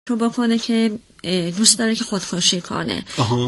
رو بکنه که دوست داره که خودکشی کنه.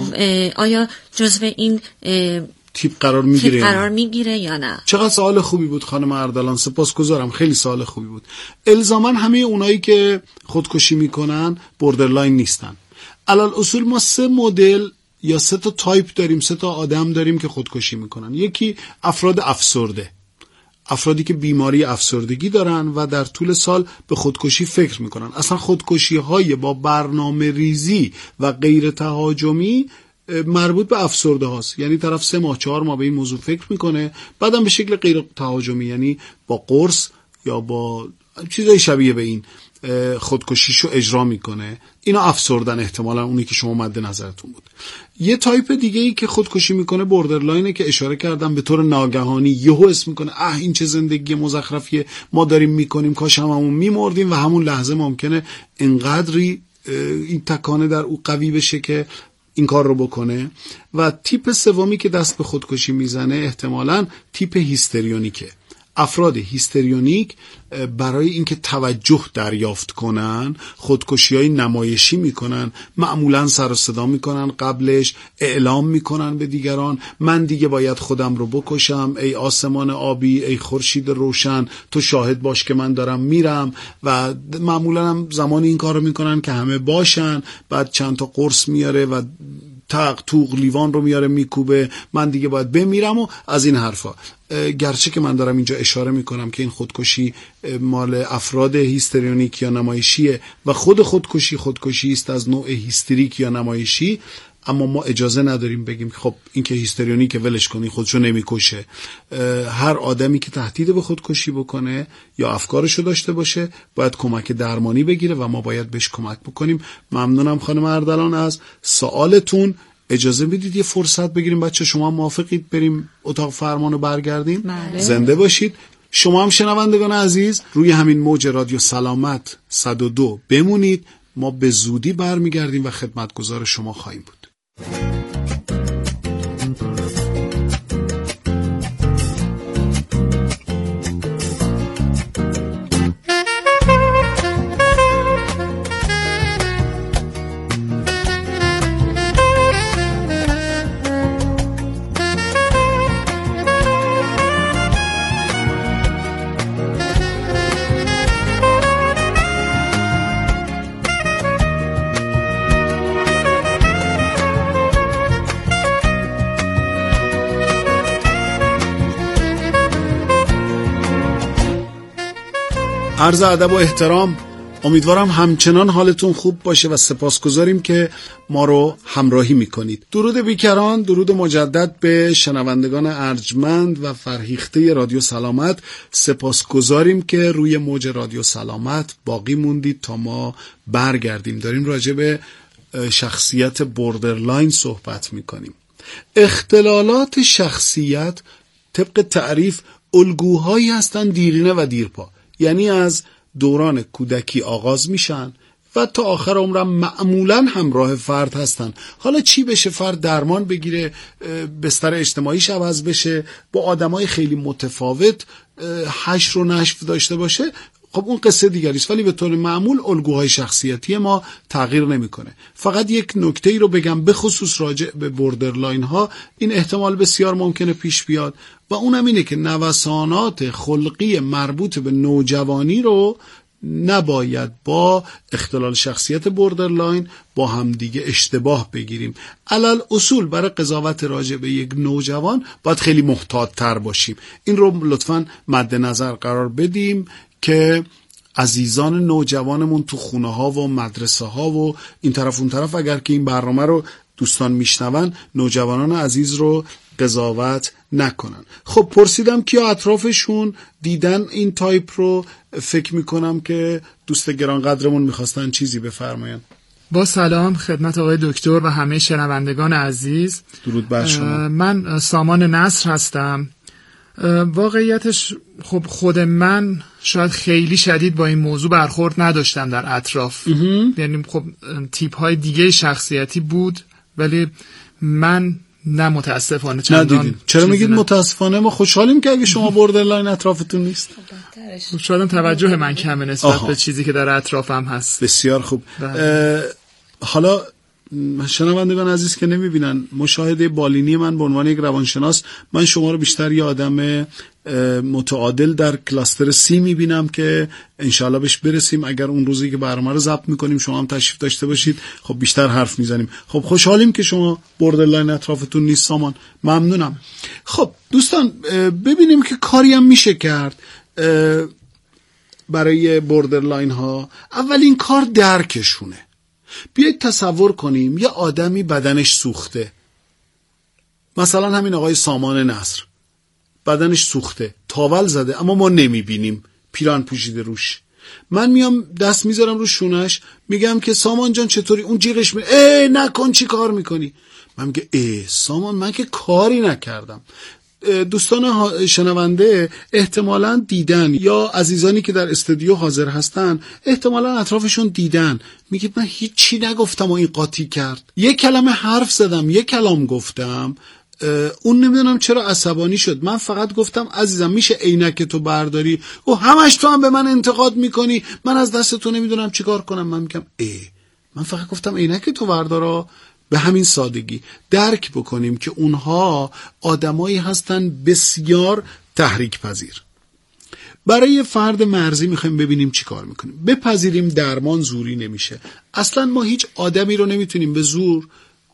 آیا جزو این تیپ قرار میگیره یا نه؟ چقدر سوال خوبی بود خانم اردلان، سپاسگزارم، خیلی سوال خوبی بود. الزاما همه اونایی که خودکشی میکنن بوردرلاین نیستن. علل اصول ما 3 مدل یا 3 تا تایپ داریم، 3 تا آدم داریم که خودکشی میکنن. یکی افراد افسرده، افرادی که بیماری افسردگی دارن و در طول سال به خودکشی فکر میکنن. اصلا خودکشی های با برنامه ریزی و غیر تهاجمی مربوط به افسرده هاست، یعنی طرف 3 ماه 4 ماه به این موضوع فکر میکنه، بعدم به شکل غیر تهاجمی یعنی با قرص یا با چیزای شبیه به این خودکشیشو اجرا میکنه. اینا افسردن، احتمالا اونی که شما مد نظرتون بود. یه تایپ دیگه ای که خودکشی میکنه بوردرلاینه که اشاره کردم، به طور ناگهانی یهو حس میکنه این چه زندگی مزخرفیه ما داریم میکنیم، کاش هممون میمردیم، و همون لحظه ممکنه انقدری این تکانه در او قوی بشه که این کار رو بکنه. و تیپ سومی که دست به خودکشی میزنه احتمالاً تیپ هیستریونیکه. افراد هیستریونیک برای اینکه توجه دریافت کنن خودکشی‌های نمایشی میکنن، معمولاً سر و صدا میکنن، قبلش اعلام میکنن به دیگران من دیگه باید خودم رو بکشم، ای آسمان آبی، ای خورشید روشن، تو شاهد باش که من دارم میرم. و معمولاً هم زمان این کار رو میکنن که همه باشن، بعد چند تا قرص میاره و توق لیوان رو میاره میکوبه، من دیگه باید بمیرم و از این حرفا. گرچه که من دارم اینجا اشاره میکنم که این خودکشی مال افراد هیستریونیک یا نمایشیه و خود خودکشی است از نوع هیستریک یا نمایشی، اما ما اجازه نداریم بگیم خب این که هیستریونیکه ولش کنی، خودشو نمیکشه. هر آدمی که تهدید به خودکشی بکنه یا افکارشو داشته باشه باید کمک درمانی بگیره و ما باید بهش کمک بکنیم. ممنونم خانم اردلان از سوالتون. اجازه بدید یه فرصت بگیریم بچه، شما موافقید بریم اتاق فرمانو برگردیم؟ بله. زنده باشید. شما هم شنوندگان عزیز روی همین موج رادیو سلامت 102 بمونید، ما به زودی برمیگردیم و خدمتگزار شما خواهیم بود. عرض ادب و احترام، امیدوارم همچنان حالتون خوب باشه و سپاسگزاریم که ما رو همراهی میکنید. درود بیکران، درود مجدد به شنوندگان ارجمند و فرهیخته رادیو سلامت. سپاسگزاریم که روی موج رادیو سلامت باقی موندید تا ما برگردیم. داریم راجع به شخصیت بوردرلاین صحبت میکنیم. اختلالات شخصیت طبق تعریف الگوهایی هستن دیرینه و دیرپا، یعنی از دوران کودکی آغاز میشن و تا آخر عمرم معمولا همراه فرد هستن. حالا چی بشه؟ فرد درمان بگیره، بستر اجتماعیش عوض بشه، با آدمای خیلی متفاوت حشر و نشو داشته باشه، خب اون قصه دیگری است، ولی به طور معمول الگوهای شخصیتی ما تغییر نمیکنه. فقط یک نکته ای رو بگم به خصوص راجع به بوردرلاین ها، این احتمال بسیار ممکنه پیش بیاد و اونم اینه که نوسانات خلقی مربوط به نوجوانی رو نباید با اختلال شخصیت بوردرلاین با همدیگه اشتباه بگیریم. علل اصول برای قضاوت راجع به یک نوجوان باید خیلی محتاط تر باشیم. این رو لطفاً مد نظر قرار بدیم که عزیزان نوجوانمون تو خونه ها و مدرسه ها و این طرف اون طرف، اگر که این برنامه رو دوستان میشنون، نوجوانان عزیز رو قضاوت نکنن. خب پرسیدم کیا اطرافشون دیدن این تایپ رو، فکر میکنم که دوست گرانقدرمون میخواستن چیزی بفرماین. با سلام خدمت آقای دکتر و همه شنوندگان عزیز. درود بر شما. من سامان نصر هستم. واقعیتش خب خود من شاید خیلی شدید با این موضوع برخورد نداشتم در اطراف، یعنی خب تیپ های دیگه شخصیتی بود، ولی من نه متاسفانه چندان. چرا میگید متاسفانه؟ ما خوشحالیم که اگه شما بوردرلاین اطرافتون نیست. شاید توجه من کمه نسبت به چیزی که در اطرافم هست. بسیار خوب. حالا شنوندگان عزیز که نمیبینن مشاهده بالینی من به عنوان یک روانشناس، من شما رو بیشتر یه آدم متعادل در کلاستر سی میبینم که انشالله بهش برسیم. اگر اون روزی که برنامه رو ضبط میکنیم شما هم تشریف داشته باشید، خب بیشتر حرف میزنیم. خب خوشحالیم که شما بوردرلاین اطرافتون نیست سامان، ممنونم. خب دوستان ببینیم که کاری هم میشه کرد برای بوردرلاین ها. اولین کار درکشونه. بیایید تصور کنیم یه آدمی بدنش سوخته، مثلا همین آقای سامان نصر بدنش سوخته، تاول زده اما ما نمیبینیم، پیران پوشیده روش. من میام دست میذارم رو شونش، میگم که سامان جان چطوری؟ اون جیغش نکن، چی کار میکنی؟ من میگه سامان من که کاری نکردم. دوستان شنونده احتمالاً دیدن، یا عزیزانی که در استودیو حاضر هستن احتمالاً اطرافشون دیدن. میگید من هیچی نگفتم و این قاطی کرد. یک کلمه حرف زدم، یک کلام گفتم، اون نمیدونم چرا عصبانی شد. من فقط گفتم عزیزم میشه عینک تو برداری؟ و همش تو هم به من انتقاد میکنی، من از دست تو نمیدونم چیکار کنم. من میگم من فقط گفتم عینک تو بردارا. به همین سادگی درک بکنیم که اونها آدمایی هستن بسیار تحریک پذیر. برای فرد مرزی میخوایم ببینیم چی کار میکنیم. بپذیریم درمان زوری نمیشه. اصلا ما هیچ آدمی رو نمیتونیم به زور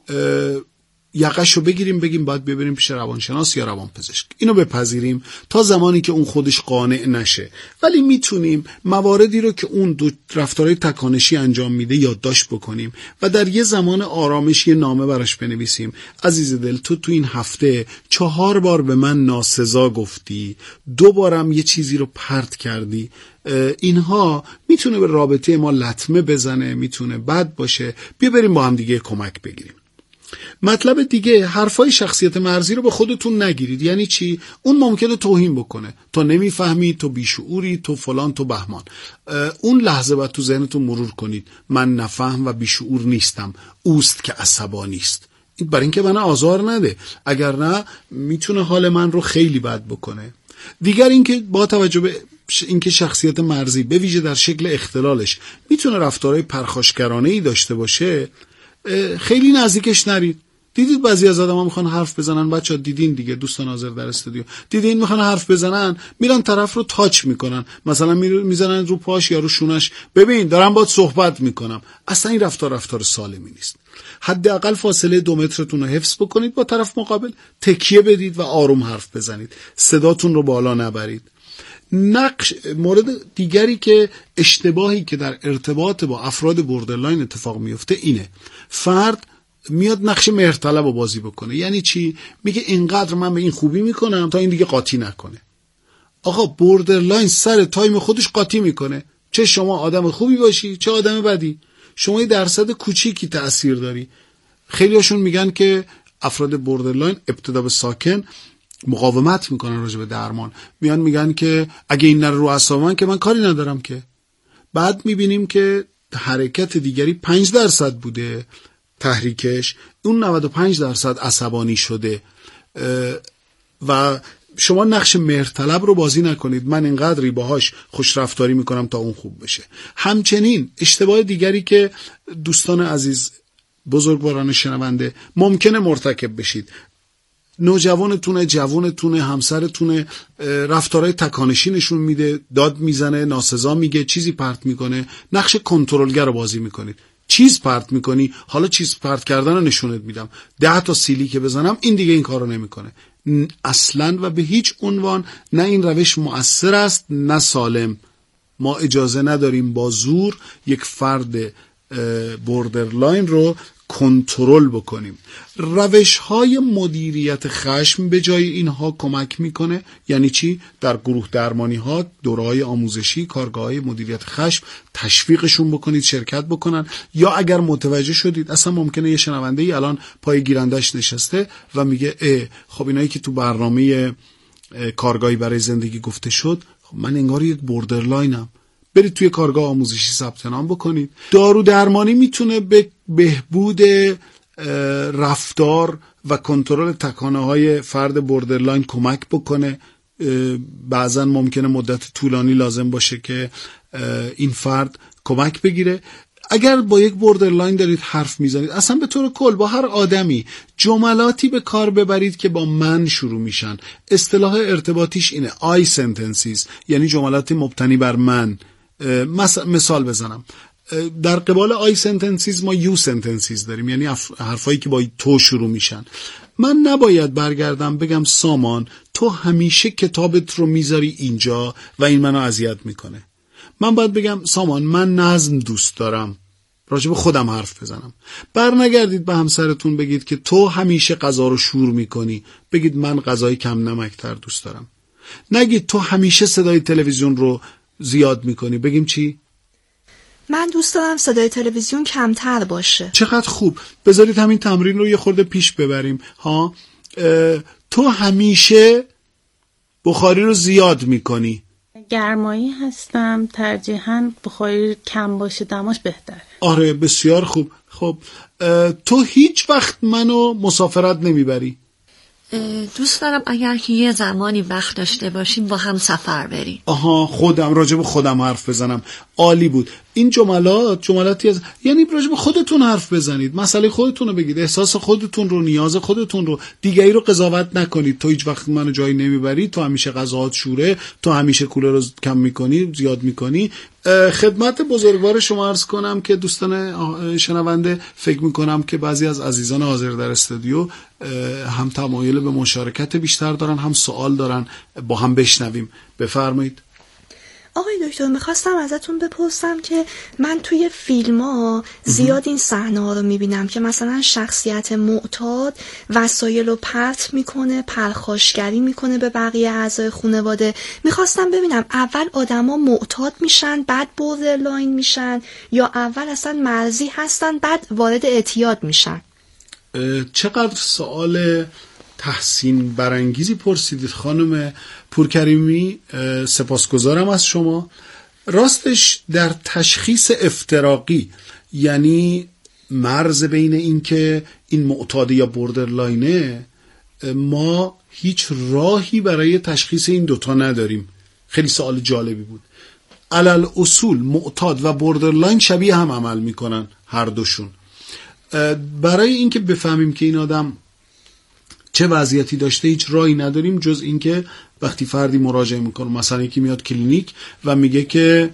یقشو بگیریم بگیم باید ببریم پیش روانشناس یا روانپزشک. اینو بپذیریم تا زمانی که اون خودش قانع نشه. ولی میتونیم مواردی رو که اون دو رفتارهای تکانشی انجام میده یادداشت بکنیم و در یه زمان آرامش یه نامه براش بنویسیم. عزیز دل، تو این هفته 4 بار به من ناسزا گفتی، 2 بارم یه چیزی رو پرت کردی. اینها میتونه به رابطه ما لطمه بزنه، میتونه بد باشه. بیا بریم با هم دیگه کمک بگیریم. مطلب دیگه، حرفای شخصیت مرزی رو به خودتون نگیرید. یعنی چی؟ اون ممکنه توهین بکنه، تو نمیفهمی، تو بیشعوری، تو فلان، تو بهمان. اون لحظه باید تو ذهنتون مرور کنید من نفهم و بیشعور نیستم، اوست که عصبانی است. برای اینکه من آزار نده، اگر نه میتونه حال من رو خیلی بد بکنه. دیگر اینکه با توجه به اینکه شخصیت مرزی به ویژه در شکل اختلالش میتونه رفتارهای پرخاشگرانه‌ای داشته باشه، خیلی نزدیکش نرید. دیدید بعضی از آدم‌ها میخوان حرف بزنن، بچه‌ها دیدین دیگه، دوستان حاضر در استودیو دیدین میخوان حرف بزنن، میرن طرف رو تاچ میکنن، مثلا میزنن رو پاش یا رو شونش، ببین دارم باهات صحبت میکنم. اصلا این رفتار سالمی نیست. حداقل فاصله 2 مترتون رو حفظ بکنید با طرف مقابل، تکیه بدید و آروم حرف بزنید، صداتون رو بالا نبرید. مورد دیگری که اشتباهی که در ارتباط با افراد بوردرلاین اتفاق میفته اینه، فرد میاد نقش مهرطلب رو بازی بکنه. یعنی چی؟ میگه اینقدر من به این خوبی میکنم تا این دیگه قاطی نکنه. آقا بوردرلاین سر تایم خودش قاطی میکنه، چه شما آدم خوبی باشی چه آدم بدی، شما یه درصد کوچیکی تأثیر داری. خیلی هاشون میگن که افراد بوردرلاین ابتدا به ساکن مقاومت میکنن راجع به درمان، میان میگن که اگه این نره رو اعصاب من که من کاری ندارم که. بعد میبینیم که حرکت دیگری 5% بوده تحریکش، اون 95% عصبانی شده. و شما نقش مهرطلب رو بازی نکنید، من اینقدری باهاش خوش رفتاری میکنم تا اون خوب بشه. همچنین اشتباه دیگری که دوستان عزیز، بزرگواران شنونده ممکنه مرتکب بشید، نوجوانتونه، جوانتونه، همسرتونه، رفتارهای تکانشی نشون میده، داد میزنه، ناسزا میگه، چیزی پرت میکنه، نقش کنترلگر رو بازی میکنید. چیز پرت میکنی، حالا چیز پرت کردن رو نشونت میدم، 10 تا سیلی که بزنم این دیگه این کار رو نمیکنه. اصلا و به هیچ عنوان نه این روش مؤثر است نه سالم. ما اجازه نداریم با زور یک فرد بوردرلاین رو کنترل بکنیم. روش‌های مدیریت خشم به جای اینها کمک میکنه. یعنی چی؟ در گروه درمانی ها، دوره‌های آموزشی، کارگاه‌های مدیریت خشم تشویقشون بکنید شرکت بکنن. یا اگر متوجه شدید، اصلا ممکنه یه شنونده‌ای الان پای گیرندش نشسته و میگه خب اینایی که تو برنامه کارگاهی برای زندگی گفته شد، خب من انگار یک بوردرلاینم. برید توی کارگاه آموزشی ثبت نام بکنید. دارو درمانی میتونه به بهبود رفتار و کنترل تکانه‌های فرد بوردرلاین کمک بکنه. بعضا ممکنه مدت طولانی لازم باشه که این فرد کمک بگیره. اگر با یک بوردرلاین دارید حرف میزنید، اصلا به طور کل با هر آدمی جملاتی به کار ببرید که با من شروع میشن. اصطلاح ارتباطیش اینه I sentences، یعنی جملاتی مبتنی بر من. مثال بزنم، در قبال I sentences ما you sentences داریم، یعنی حرفایی که با تو شروع میشن. من نباید برگردم بگم سامان تو همیشه کتابت رو میذاری اینجا و این منو اذیت میکنه. من باید بگم سامان من نظم دوست دارم، راجع به خودم حرف بزنم. برنگردید به همسرتون بگید که تو همیشه غذا رو شور میکنی، بگید من غذای کم نمکتر دوست دارم. نگید تو همیشه صدای تلویزیون رو زیاد میکنی، بگیم چی؟ من دوست دارم صدای تلویزیون کمتر باشه. چقدر خوب. بذارید همین تمرین رو یه خورده پیش ببریم. تو همیشه بخاری رو زیاد میکنی. گرمایی هستم، ترجیحاً بخاری کم باشه، دماش بهتره. آره بسیار خوب. خب تو هیچ وقت منو مسافرت نمیبری. دوست دارم اگر که یه زمانی وقت داشته باشیم با هم سفر بریم. خودم راجع به خودم حرف بزنم. عالی بود. این جملاتی از یعنی راجع به خودتون حرف بزنید، مسئله خودتون رو بگید، احساس خودتون رو، نیاز خودتون رو. دیگری رو قضاوت نکنید. تو هیچ وقت منو جایی نمیبری، تو همیشه غذاات شوره، تو همیشه کولر رو کم میکنی، زیاد میکنی. خدمت بزرگوار شما عرض کنم که دوستان شنونده، فکر میکنم که بعضی از عزیزان حاضر در استودیو هم تمایل به مشارکت بیشتر دارن، هم سوال دارن. با هم بشنویم. بفرمایید. آقای دکتر میخواستم ازتون بپرسم که من توی فیلم ها زیاد این صحنه ها رو میبینم که مثلا شخصیت معتاد وسایل رو پرت میکنه، پرخاشگری میکنه به بقیه اعضای خانواده. میخواستم ببینم اول آدما معتاد میشن بعد بوردرلاین میشن، یا اول اصلا مرزی هستن بعد وارد اعتیاد میشن؟ چقدر سوال تحسین برانگیزی پرسیدید خانم پورکریمی. سپاسگزارم از شما. راستش در تشخیص افتراقی، یعنی مرز بین این که این معتاد یا بوردرلاینه، ما هیچ راهی برای تشخیص این دوتا نداریم. خیلی سوال جالبی بود. علل اصول معتاد و بوردرلاین شبیه هم عمل میکنن هر دوشون. برای اینکه بفهمیم که این آدم چه وضعیتی داشته هیچ راهی نداریم جز اینکه وقتی فردی مراجعه میکنه، مثلا یکی میاد کلینیک و میگه که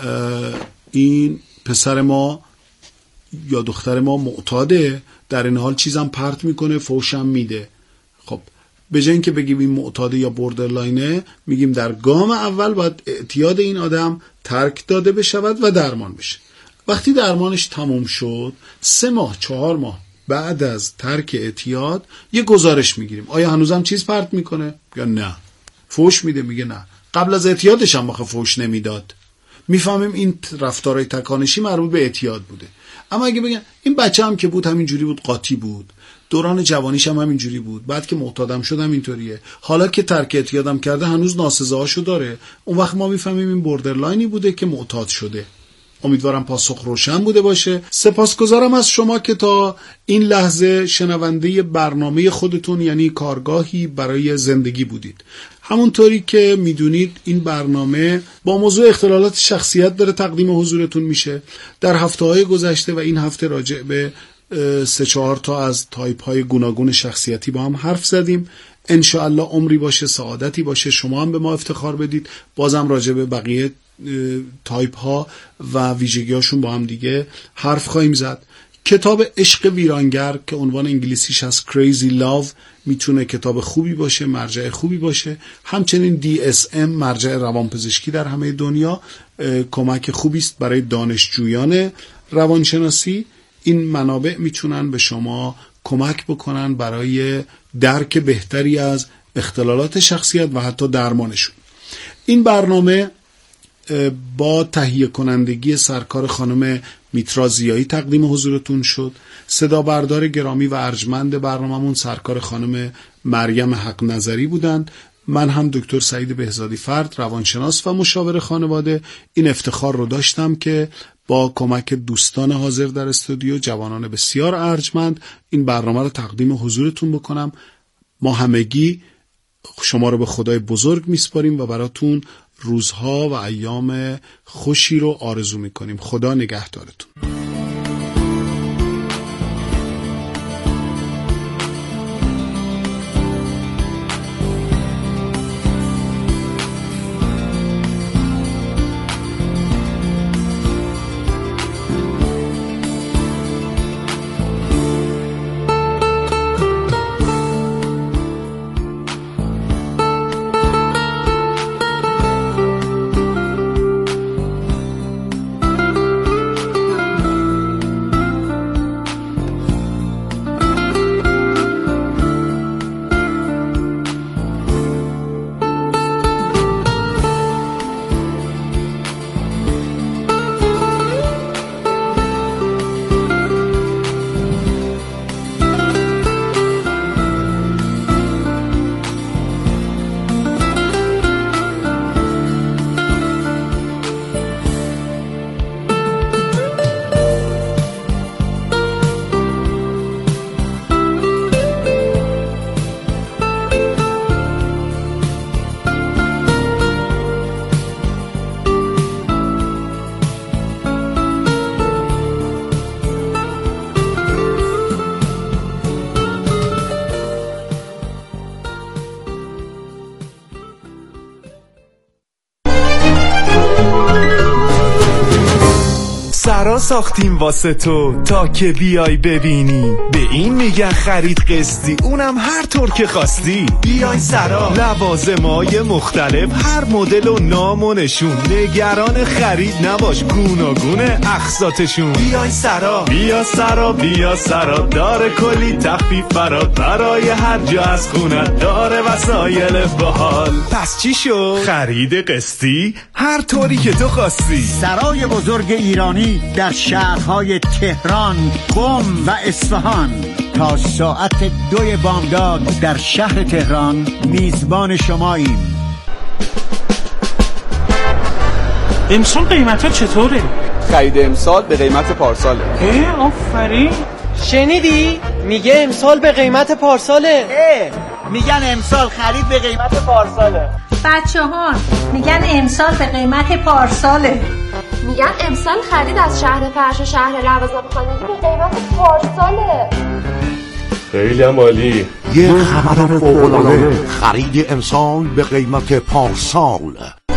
این پسر ما یا دختر ما معتاده، در این حال چیزم پرت میکنه، فوشم میده. خب به جای اینکه بگیم این معتاده یا بوردرلاینه، میگیم در گام اول باید اعتیاد این آدم ترک داده بشود و درمان بشه. وقتی درمانش تموم شد 3 ماه 4 ماه بعد از ترک اعتیاد یه گزارش میگیریم. آیا هنوزم چیز پرت میکنه یا نه؟ فوش میده؟ میگه نه. قبل از اعتیادش هم فوش نمیداد. میفهمیم این رفتارهای تکانشی مربوط به اعتیاد بوده. اما اگه بگن این بچه هم که بود همینجوری بود، قاطی بود، دوران جوانیش هم همینجوری بود، بعد که معتادم شد همینطوریه، حالا که ترک اعتیادم کرده هنوز ناسزاهاشو داره، اون وقت ما میفهمیم این بوردرلاینی بوده که معتاد شده. امیدوارم پاسخ روشن بوده باشه. سپاسگزارم از شما که تا این لحظه شنونده برنامه خودتون، یعنی کارگاهی برای زندگی بودید. همونطوری که میدونید این برنامه با موضوع اختلالات شخصیت داره تقدیم حضورتون میشه. در هفته‌های گذشته و این هفته راجع به 3-4 تا از تایپ‌های گوناگون شخصیتی با هم حرف زدیم. انشاءالله عمری باشه، سعادتی باشه، شما هم به ما افتخار بدید. بازم راجع به بقیه تایپ ها و ویژگی هاشون با هم دیگه حرف خواهیم زد. کتاب عشق ویرانگر که عنوان انگلیسیش هست Crazy Love میتونه کتاب خوبی باشه، مرجع خوبی باشه. همچنین DSM مرجع روانپزشکی در همه دنیا کمک خوبی است برای دانشجویان روانشناسی. این منابع میتونن به شما کمک بکنن برای درک بهتری از اختلالات شخصیت و حتی درمانشون. این برنامه با تهیه کنندگی سرکار خانم میترا زیایی تقدیم حضورتون شد. صدا بردار گرامی و ارجمند برنامه‌مون سرکار خانم مریم حق نظری بودند. من هم دکتر سعید بهزادی فرد، روانشناس و مشاور خانواده، این افتخار رو داشتم که با کمک دوستان حاضر در استودیو، جوانان بسیار ارجمند، این برنامه رو تقدیم حضورتون بکنم. ما همگی شما رو به خدای بزرگ میسپاریم و براتون روزها و ایام خوشی رو آرزو میکنیم. خدا نگهدارتون. سرا ساختیم واسه تو تا که بیای ببینی، به این میگن خرید قسطی، اونم هر طور که خواستی. بیای سرا، لوازمای مختلف، هر مدل و نام و نشون، نگران خرید نباش، گوناگونه اقساطشون. بیای سرا، بیا سرا، بیا سرا، داره کلی تخفیف برای هر جا از خونت، داره وسایل باحال. پس چی شد؟ خرید قسطی هر طوری که تو خواستی. سرای بزرگ ایرانی در شهرهای تهران، قم و اصفهان تا ساعت 2 بامداد در شهر تهران میزبان شماییم. امسال قیمتا چطوره؟ خرید امسال به قیمت پارساله. آفرین. شنیدی؟ میگه امسال به قیمت پارساله. میگن امسال خرید به قیمت پارساله. بچه‌ها میگن امسال به قیمت پارساله. میگن امسال خرید از شهر فرش و شهر لوازم خانگی به قیمت پارساله. خیلی هم عالی. یه خبر فوق‌العاده، خرید امسال به قیمت پارسال.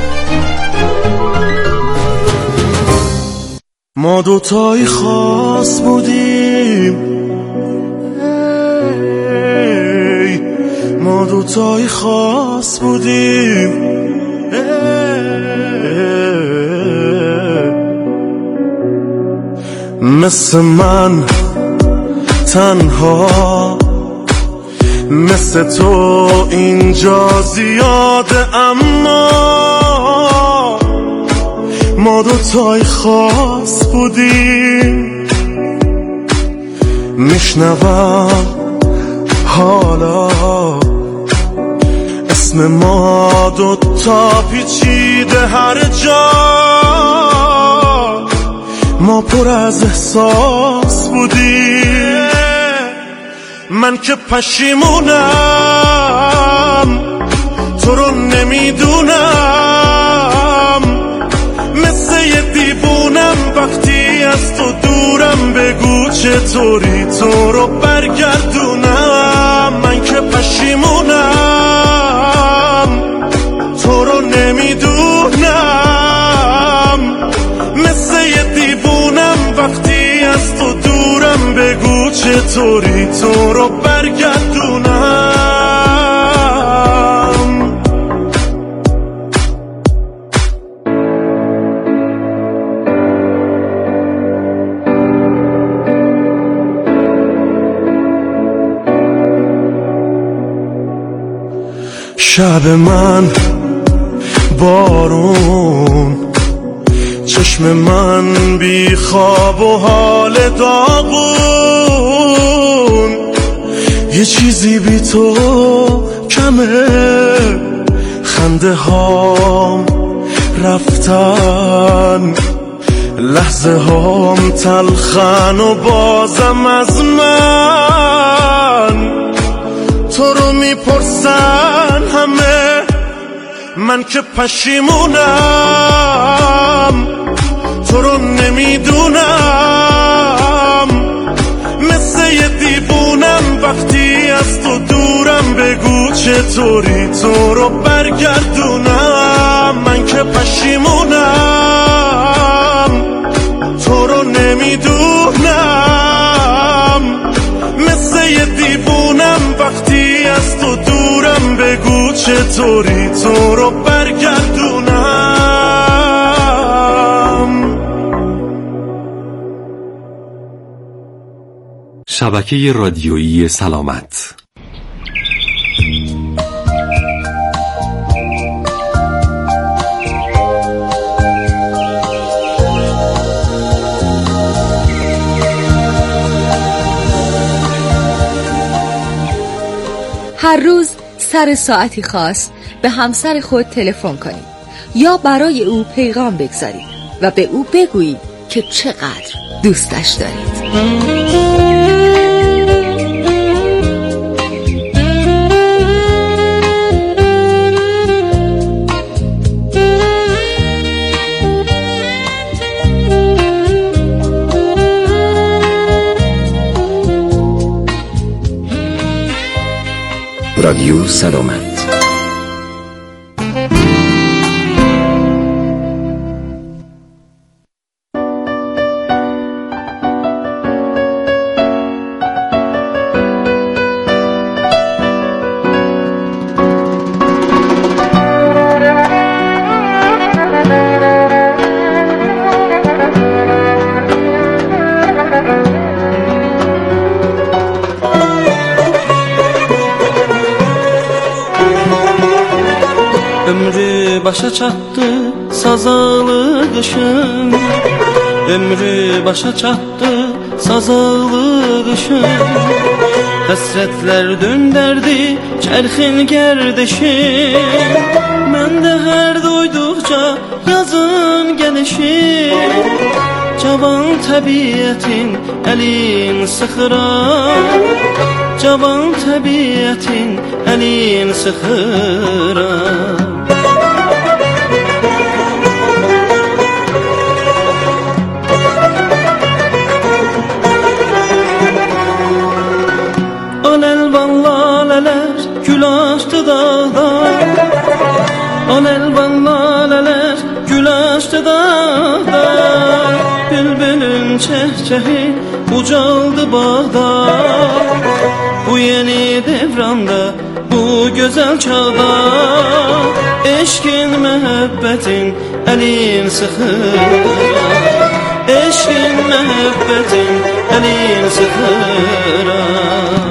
ما دوتایی خاص بودیم، ما دوتایی خاص بودیم، مثل من تنها، مثل تو اینجا زیاده، اما ما دوتای خاص بودیم. میشنوم حالا اسم ما دوتا پیچیده هر جا، ما پر از احساس بودیم. من که پشیمونم تو رو نمیدونم، مثل یه دیوونم وقتی از تو دورم، بگو چطوری تو رو برگردونم. من که پشیمونم تو رو نمیدونم، مثل یه دیوونم وقتی از تو دورم، بگو چطوری تو رو برگردونم. شب من بارون، چشم من بی خواب و حال داغون، یه چیزی بی تو کمه، خنده هام رفتن، لحظه هام تلخن و بازم از من تو رو میپرسن همه، من که پشیمونم تو رو نمیدونم، مثل یه دیوونم وقتی از تو دورم، بگو چطوری تو رو برگردونم. من که پشیمونم تو رو نمیدونم، مثل یه دیوونم وقتی از تو دورم، بگو چطوری تو رو برگردونم. شبکه رادیویی سلامت. هر روز سر ساعتی خاص به همسر خود تلفن کنید یا برای او پیغام بگذارید و به او بگویید که چقدر دوستش دارید. رادیو سلامت. Ömrü başa çattı sazalı kışın, ömrü başa çattı sazalı kışın, hasretler dönderdi çerxin gerdişin, ben de her duydukça yazın gelişin, cavan tabiatin elin sıxıran, cavan tabiatin elin sıxıran. Alelvan laleler gül açtı dağda, alelvan laleler gül açtı dağda, bülbülün çehçehi ucaldı bağda, bu yeni devranda, bu güzel çağda, eşkin mehebbetin elin sıxıran, eşkin mehebbetin elin sıxıran.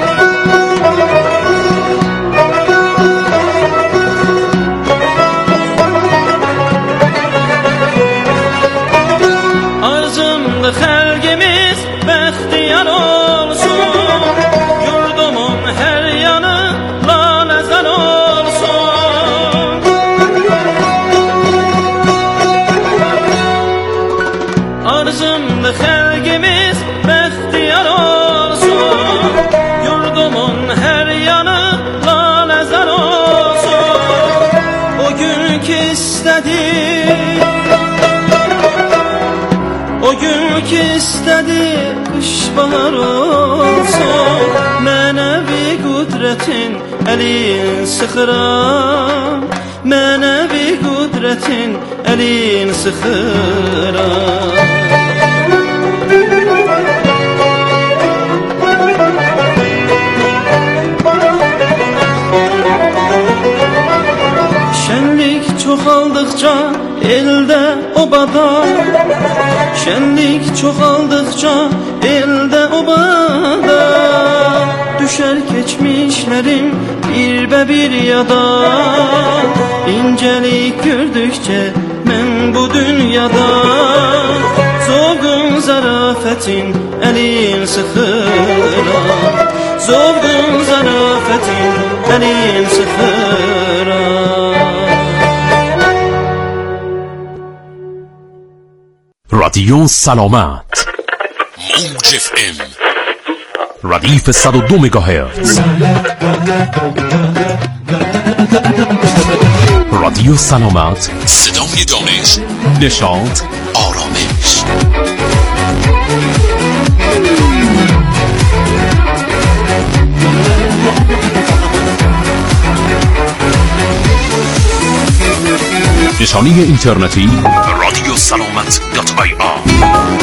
Xəlqimiz bəxtiyar olsun, yurdumun hər yanı laləzən olsun. Arzumdur xəlqimiz bəxtiyar olsun, yurdumun hər yanı laləzən olsun. O gün ki istədik, o gün ki istedi kış bahar olsun, mənəvi qudretin elin sıxıran, mənəvi qudretin elin sıxıran. Şenlik çoxaldıqca elde obada, şenlik çoxaldıqca elde obada, düşer geçmişlerim bir bir yada, incelik gördükçe ben bu dünyada, zovqun zarafetin elin sıxıran, zovqun zarafetin elin sıxıran. رادیو سلامت، موج FM، ردیف 102 مگاهرتز. رادیو سلامت، صدای دانش، نشاط، آرامش. نشانی اینترنتی radiosalamat.ir.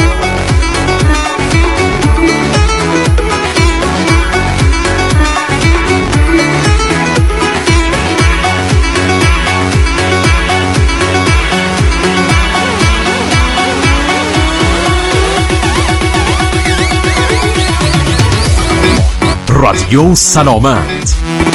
رادیو سلامت.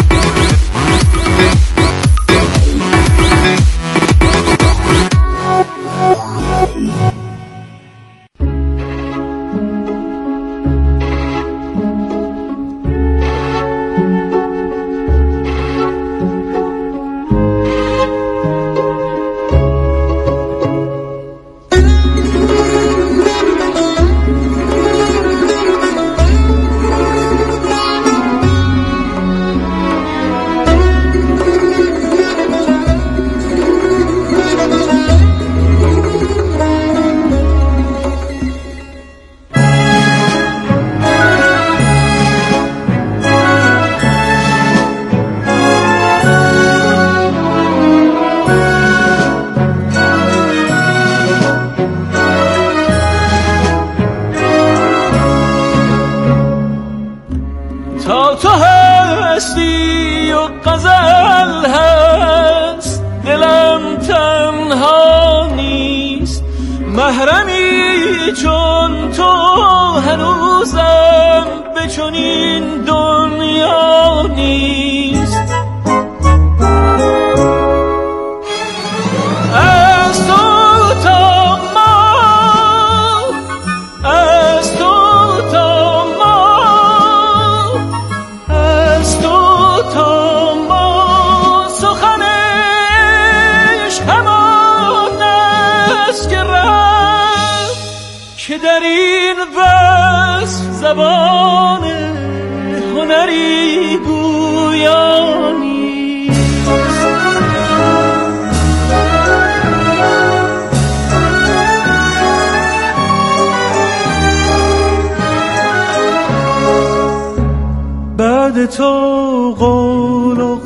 بعد تو قول و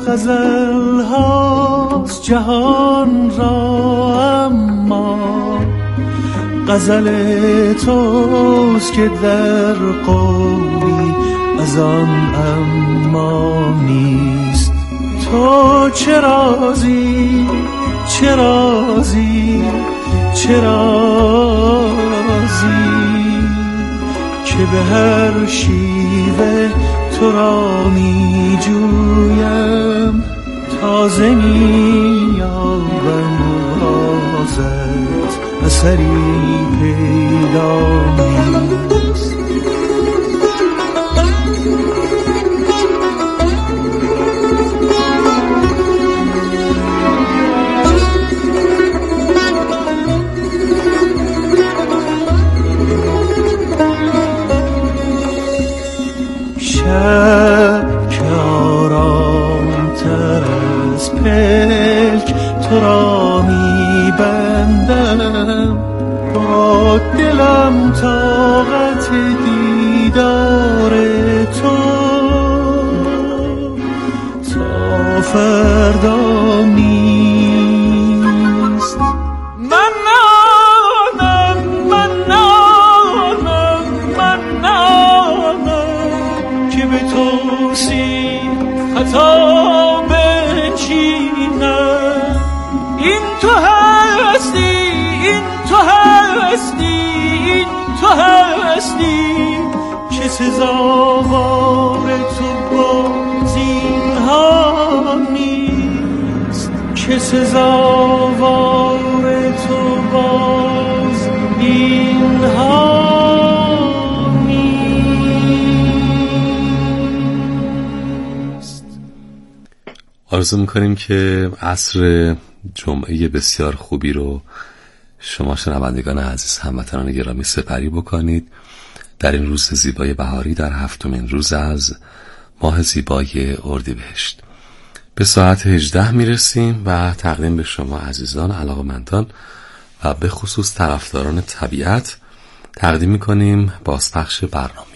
غزل هاست جهان را، اما غزل توست که در قولی از آن اما نیست. تو چه رازی چه رازی چه رازی که به هر شیوه تو را می جویم، تازه می یابم ازت اثری پیدا نیست. شب که آرام‌تر از پلک تو را می بندم، با دلم طاقت دیدار تو تا فردا نیست. من نانم من نانم من نانم که به توصیف خطا بنشینم. این تو هستی این تو هستی این تو هستی که سزاوار تو باز این ها نیست، که سزاوار تو باز این ها نیست. آرزو میکنیم که عصر جمعه بسیار خوبی رو شما شنوندگان عزیز، هموطنان گرامی، سپری بکنید در این روز زیبای بهاری، در 7مین روز از ماه زیبای اردیبهشت. به ساعت 18 میرسیم و تقدیم به شما عزیزان علاقه‌مندان و به خصوص طرفداران طبیعت تقدیم میکنیم بازپخش برنامه.